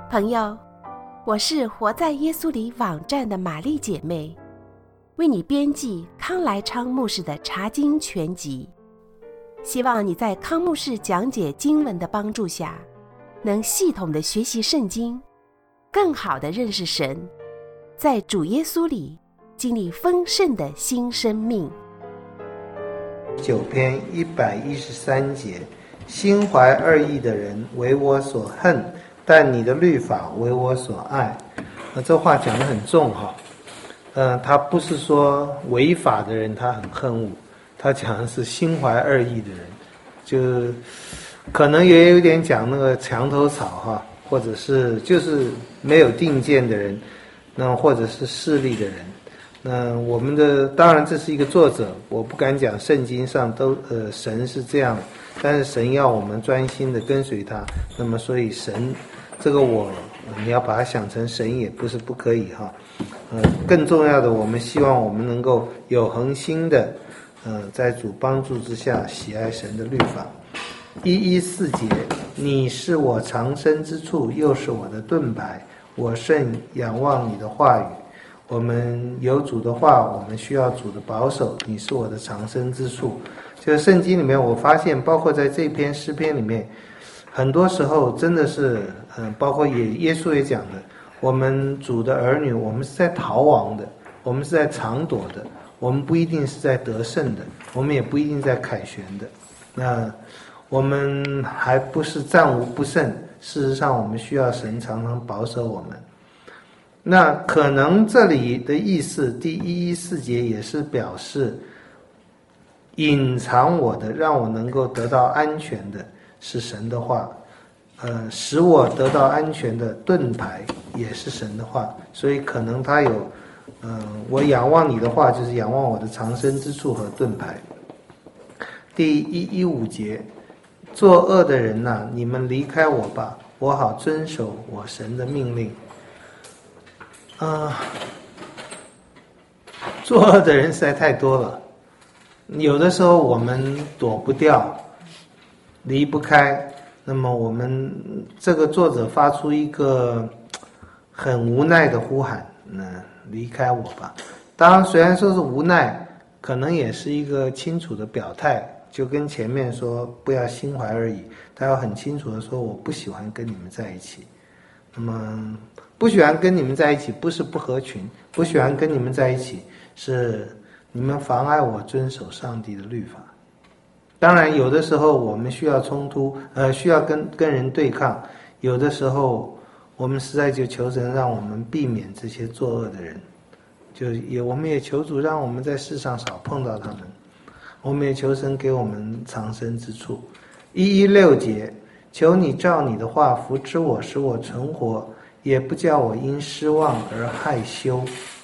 朋友，我是活在耶稣里网站的玛丽姐妹，为你编辑康来昌牧师的查经全集，希望你在康牧师讲解经文的帮助下，能系统的学习圣经，更好的认识神，在主耶稣里经历丰盛的新生命。 9篇113节，心怀二意的人为我所恨，但你的律法为我所爱。这话讲得很重哈。他不是说违法的人他很恨恶，他讲的是心怀二意的人，就可能也有点讲那个墙头草哈，或者是就是没有定见的人，那或者是势利的人。那我们的当然这是一个作者，我不敢讲圣经上都神是这样，但是神要我们专心的跟随他，那么所以神这个你要把它想成神也不是不可以哈。更重要的，我们希望我们能够有恒心的在主帮助之下喜爱神的律法。114节，你是我藏身之处，又是我的盾牌，我甚仰望你的话语。我们有主的话，我们需要主的保守，你是我的藏身之处。就是圣经里面我发现，包括在这篇诗篇里面，很多时候真的是包括耶稣也讲的，我们主的儿女，我们是在逃亡的，我们是在藏躲的，我们不一定是在得胜的，我们也不一定在凯旋的。那我们还不是战无不胜，事实上我们需要神常常保守我们。那可能这里的意思，第114节也是表示隐藏我的，让我能够得到安全的是神的话，使我得到安全的盾牌也是神的话，所以可能他有我仰望你的话，就是仰望我的藏身之处和盾牌。第115节，作恶的人哪，你们离开我吧，我好遵守我神的命令。作恶的人实在太多了，有的时候我们躲不掉，离不开，那么我们这个作者发出一个很无奈的呼喊，离开我吧。当然虽然说是无奈，可能也是一个清楚的表态，就跟前面说不要心怀二意，他要很清楚的说我不喜欢跟你们在一起。那么不喜欢跟你们在一起不是不合群，不喜欢跟你们在一起是你们妨碍我遵守上帝的律法。当然有的时候我们需要冲突，需要跟人对抗，有的时候我们实在就求神让我们避免这些作恶的人，我们也求主让我们在世上少碰到他们，我们也求神给我们藏身之处。116节，求你照你的话扶持我，使我存活，也不叫我因失望而害羞。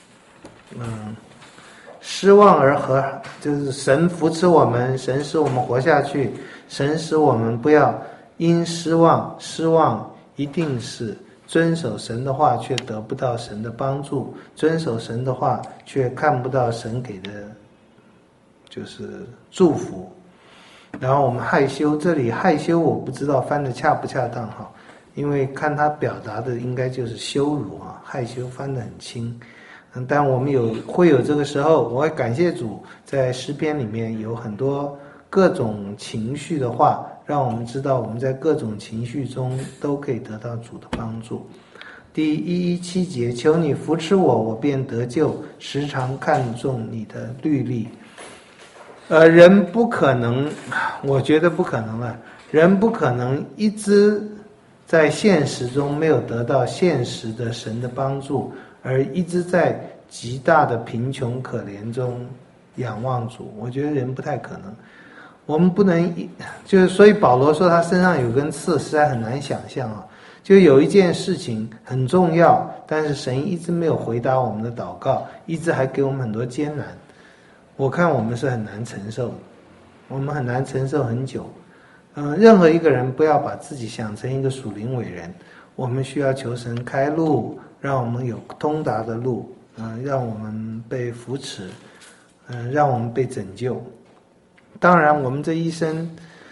失望而就是神扶持我们，神使我们活下去，神使我们不要因失望一定是遵守神的话却得不到神的帮助，遵守神的话却看不到神给的就是祝福。然后我们害羞，这里害羞我不知道翻得恰不恰当哈，因为看他表达的应该就是羞辱啊，害羞翻得很轻。但我们会有这个时候，我会感谢主，在诗篇里面有很多各种情绪的话，让我们知道我们在各种情绪中都可以得到主的帮助。第117节，求你扶持我，我便得救，时常看重你的律例。人不可能，我觉得不可能了，人不可能一直在现实中没有得到现实的神的帮助，而一直在极大的贫穷可怜中仰望主，我觉得人不太可能。我们不能就是所以保罗说他身上有根刺，实在很难想象啊。就有一件事情很重要，但是神一直没有回答我们的祷告，一直还给我们很多艰难，我看我们是很难承受的，我们很难承受很久。任何一个人不要把自己想成一个属灵伟人，我们需要求神开路，让我们有通达的路，让我们被扶持，让我们被拯救。当然我们这一生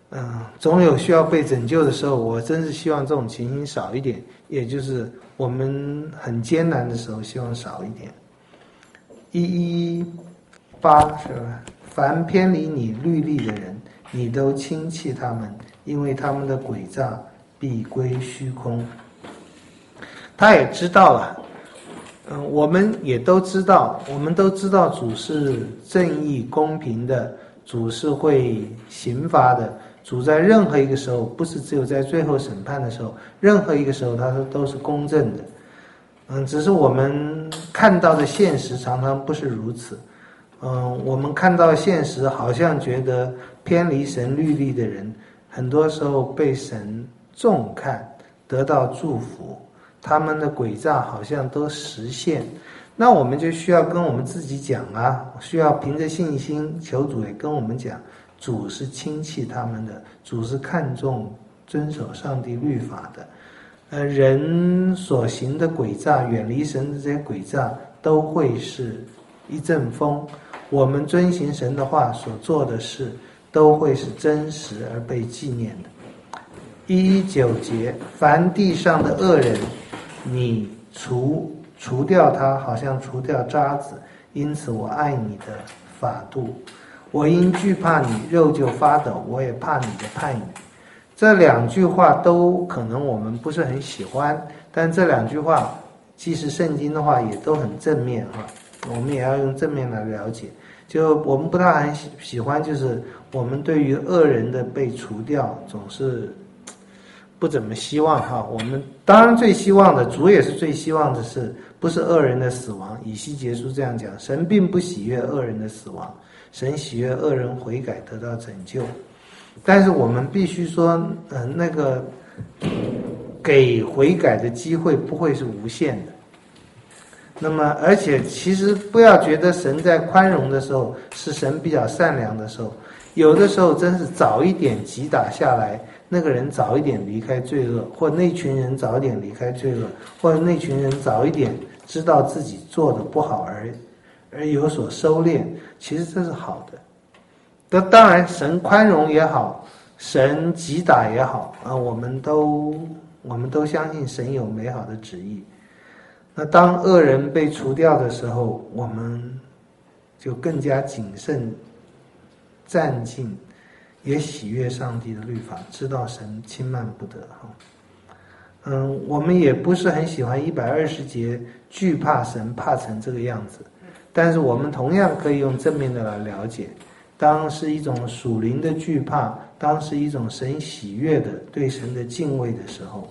总有需要被拯救的时候，我真是希望这种情形少一点，也就是我们很艰难的时候，希望少一点。118是吧？凡偏离你律例的人，你都轻弃他们，因为他们的诡诈必归虚空。他也知道了，我们也都知道，主是正义公平的，主是会刑罚的。主在任何一个时候，不是只有在最后审判的时候，任何一个时候他都是公正的。只是我们看到的现实常常不是如此。我们看到现实，好像觉得偏离神律例的人，很多时候被神重看，得到祝福，他们的诡诈好像都实现。那我们就需要跟我们自己讲啊，需要凭着信心求主也跟我们讲，主是亲戚他们的，主是看重遵守上帝律法的。人所行的诡诈，远离神的这些诡诈，都会是一阵风。我们遵行神的话所做的事，都会是真实而被纪念的。119节，凡地上的恶人，你除掉他，好像除掉渣子，因此我爱你的法度。我因惧怕你，肉就发抖，我也怕你的判语。这两句话都可能我们不是很喜欢，但这两句话既是圣经的话，也都很正面哈。我们也要用正面来了解。就我们不大很喜欢，就是我们对于恶人的被除掉，总是不怎么希望哈。我们当然最希望的，主也是最希望的是，不是恶人的死亡。以西结书这样讲，神并不喜悦恶人的死亡，神喜悦恶人悔改得到拯救。但是我们必须说，那个给悔改的机会不会是无限的。那么，而且其实不要觉得神在宽容的时候是神比较善良的时候，有的时候真是早一点击打下来，那个人早一点离开罪恶，或那群人早一点离开罪恶，或者那群人早一点知道自己做的不好而有所收敛，其实这是好的。当然，神宽容也好，神击打也好我们都相信神有美好的旨意。那当恶人被除掉的时候，我们就更加谨慎战兢，也喜悦上帝的律法，知道神轻慢不得我们也不是很喜欢120节惧怕神怕成这个样子，但是我们同样可以用正面的来了解，当是一种属灵的惧怕，当是一种神喜悦的对神的敬畏的时候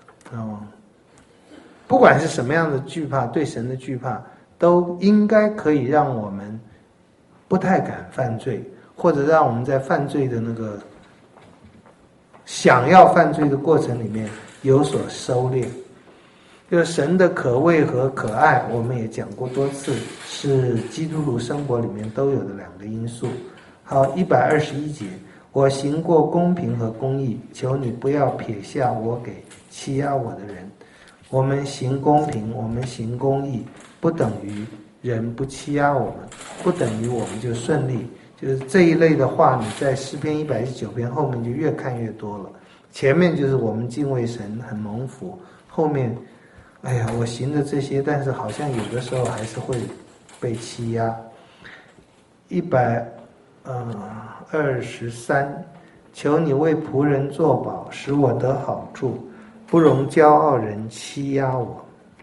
不管是什么样的惧怕，对神的惧怕，都应该可以让我们不太敢犯罪，或者让我们在犯罪的那个想要犯罪的过程里面有所收敛。就是神的可畏和可爱，我们也讲过多次，是基督徒生活里面都有的两个因素。好，121节，我行过公平和公义，求你不要撇下我给欺压我的人。我们行公平，我们行公义，不等于人不欺压我们，不等于我们就顺利。就是这一类的话，你在诗篇119篇后面就越看越多了。前面就是我们敬畏神很蒙福，后面哎呀我行的这些，但是好像有的时候还是会被欺压。123，求你为仆人作保，使我得好处，不容骄傲人欺压我。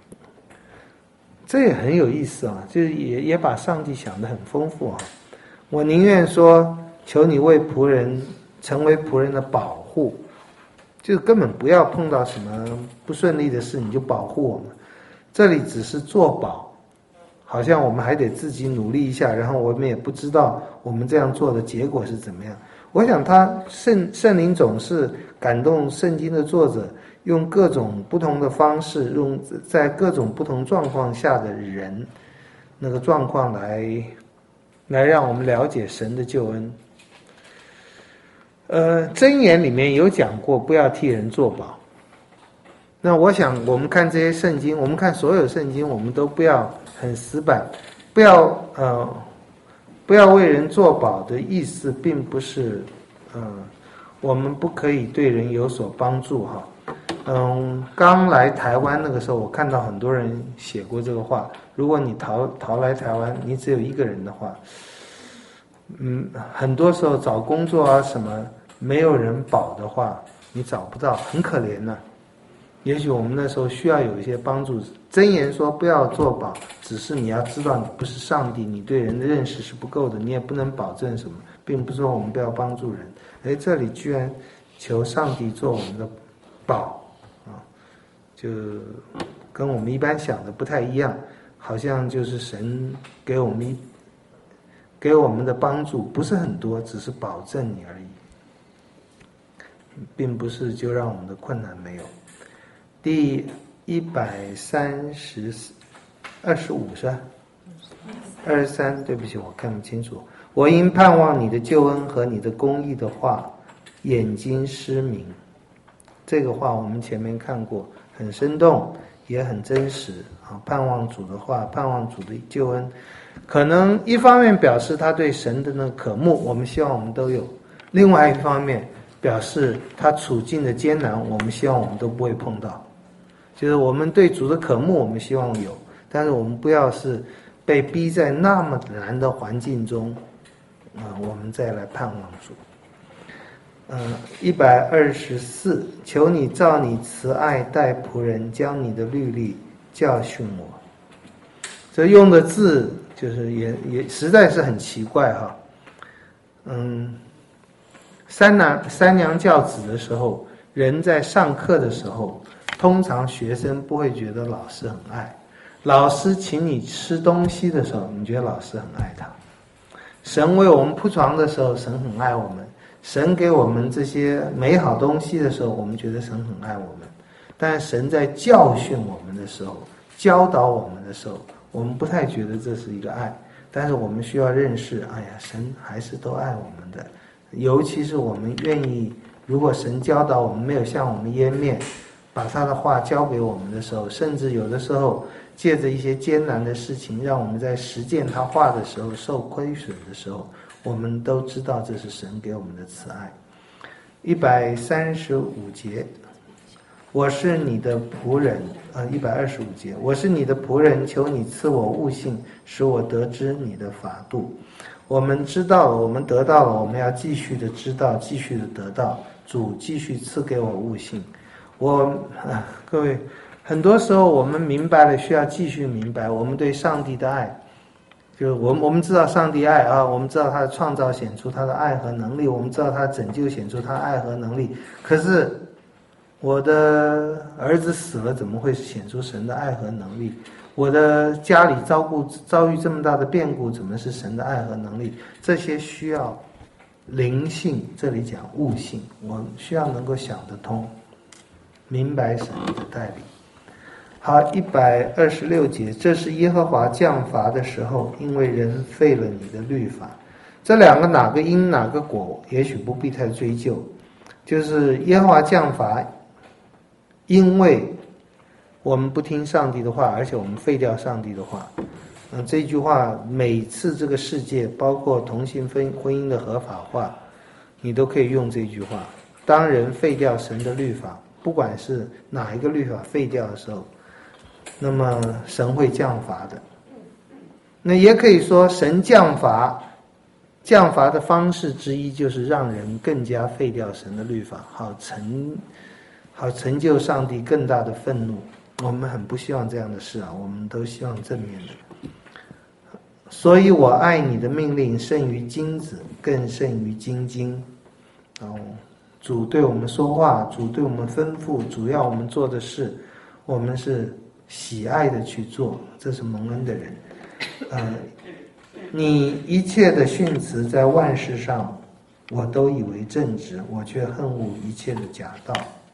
这也很有意思就是也把上帝想得很丰富我宁愿说，求你为仆人成为仆人的保护，就根本不要碰到什么不顺利的事你就保护我们。这里只是作保，好像我们还得自己努力一下，然后我们也不知道我们这样做的结果是怎么样。我想圣灵总是感动圣经的作者，用各种不同的方式，用在各种不同状况下的人那个状况来让我们了解神的救恩。箴言里面有讲过不要替人作保。那我想我们看这些圣经，我们看所有圣经，我们都不要很死板，不要为人作保的意思并不是我们不可以对人有所帮助哈。刚来台湾那个时候，我看到很多人写过这个话。如果你逃来台湾，你只有一个人的话，很多时候找工作啊什么，没有人保的话，你找不到，很可怜的。也许我们那时候需要有一些帮助。箴言说不要做保，只是你要知道你不是上帝，你对人的认识是不够的，你也不能保证什么，并不是说我们不要帮助人。这里居然求上帝做我们的保啊，就跟我们一般想的不太一样，好像就是神给我们的帮助不是很多，只是保证你而已，并不是就让我们的困难没有。第125是吧？23，对不起，我看不清楚。我因盼望你的救恩和你的公义的话，眼睛失明。这个话我们前面看过，很生动，也很真实啊。盼望主的话，盼望主的救恩，可能一方面表示他对神的那个渴慕，我们希望我们都有；另外一方面表示他处境的艰难，我们希望我们都不会碰到。就是我们对主的渴慕，我们希望有，但是我们不要是被逼在那么难的环境中，我们再来盼望主。124，求你照你慈爱待仆人，将你的律例教训我。这用的字就是也实在是很奇怪哈。三娘教子的时候，人在上课的时候，通常学生不会觉得老师很爱。老师请你吃东西的时候，你觉得老师很爱他。神为我们铺床的时候，神很爱我们。神给我们这些美好东西的时候，我们觉得神很爱我们。但神在教训我们的时候，教导我们的时候，我们不太觉得这是一个爱。但是我们需要认识，神还是都爱我们的。尤其是我们愿意，如果神教导我们没有向我们湮灭，把他的话教给我们的时候，甚至有的时候借着一些艰难的事情，让我们在实践他话的时候受亏损的时候，我们都知道这是神给我们的慈爱。135节，我是你的仆人，125节，我是你的仆人，求你赐我悟性，使我得知你的法度。我们知道了，我们得到了，我们要继续的知道，继续的得到。主继续赐给我悟性。各位，很多时候我们明白了，需要继续明白我们对上帝的爱。就是我们知道上帝爱啊，我们知道他的创造显出他的爱和能力，我们知道他的拯救显出他的爱和能力。可是我的儿子死了，怎么会显出神的爱和能力？我的家里遭遇这么大的变故，怎么是神的爱和能力？这些需要灵性，这里讲悟性，我需要能够想得通，明白神的带领。好，126节，这是耶和华降罚的时候，因为人废了你的律法。这两个哪个因哪个果，也许不必太追究。就是耶和华降罚，因为我们不听上帝的话，而且我们废掉上帝的话。这句话每次这个世界，包括同性婚姻的合法化，你都可以用这句话。当人废掉神的律法，不管是哪一个律法废掉的时候，那么神会降罚的。那也可以说神降罚的方式之一就是让人更加废掉神的律法，好成就上帝更大的愤怒。我们很不希望这样的事啊，我们都希望正面的。所以我爱你的命令胜于金子，更胜于金金。主对我们说话，主对我们吩咐，主要我们做的事，我们是喜爱的去做，这是蒙恩的人。你一切的训词在万事上，我都以为正直，我却恨恶一切的假道。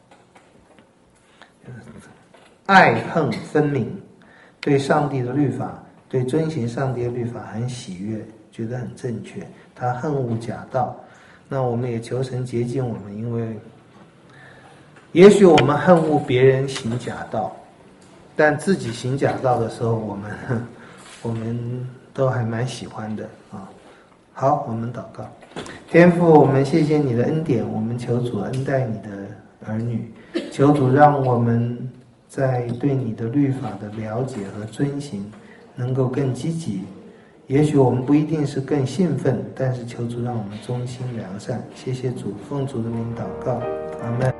爱恨分明，对上帝的律法，对遵行上帝的律法很喜悦，觉得很正确。他恨恶假道，那我们也求神洁净我们，因为也许我们恨恶别人行假道，但自己行假道的时候，我们都还蛮喜欢的啊。好，我们祷告。 天父，我们谢谢你的恩典，我们求主恩待你的儿女，求主让我们在对你的律法的了解和遵行能够更积极。也许我们不一定是更兴奋，但是求主让我们忠心良善。谢谢主，奉主的名祷告，阿们。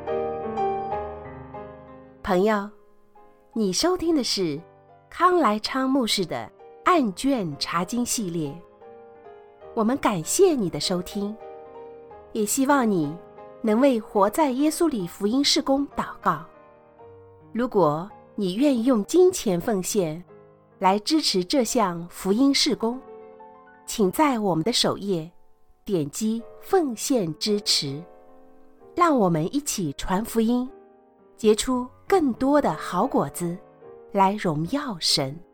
朋友，你收听的是康来昌牧师的案卷查经系列。我们感谢你的收听，也希望你能为活在耶稣里福音事工祷告。如果你愿意用金钱奉献来支持这项福音事工，请在我们的首页点击奉献支持，让我们一起传福音，结出更多的好果子，来荣耀神。